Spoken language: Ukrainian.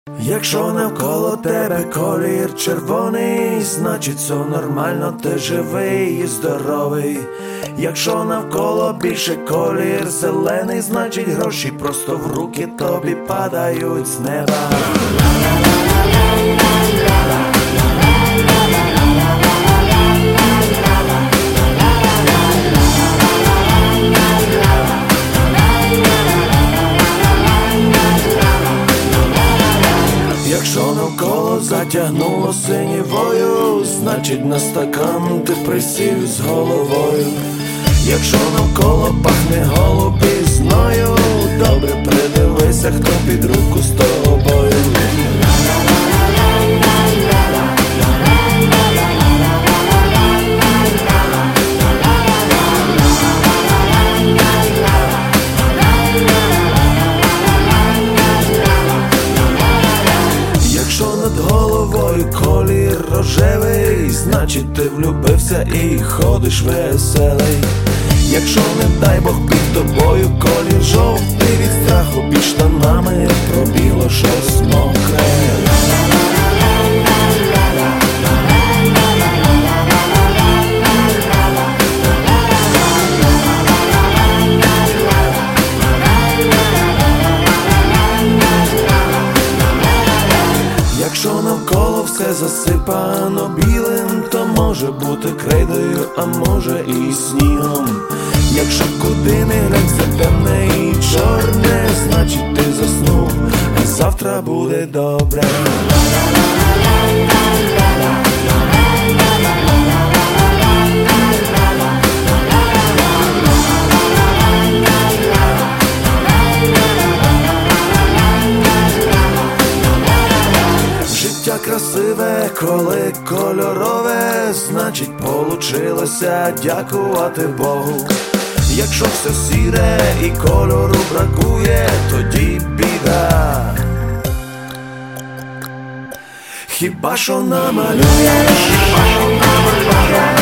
Якщо навколо тебе колір червоний, значить все нормально, ти живий і здоровий. Якщо навколо більше колір зелений, значить гроші просто в руки тобі падають з неба. Якщо навколо затягнуло синівою, значить на стакан ти присів з головою. Якщо навколо пахне голубізною, добре придивися, хто під руку з тобою. Якщо над головою колір рожевий, значить ти влюбився і ходиш веселий. Якщо, не дай Бог, під тобою колір жовтий, від страху під штанами пробіло щось мокре. Якщо навколо все засипано білим, то може бути крейдою, а може і снігом. Якщо куди не глянь, все темне і чорне, значить ти заснув, а завтра буде добре. Життя красиве, коли кольорове, значить получилося дякувати Богу. Якщо все сіре і кольору бракує, тоді біда. Хіба що намалюєш?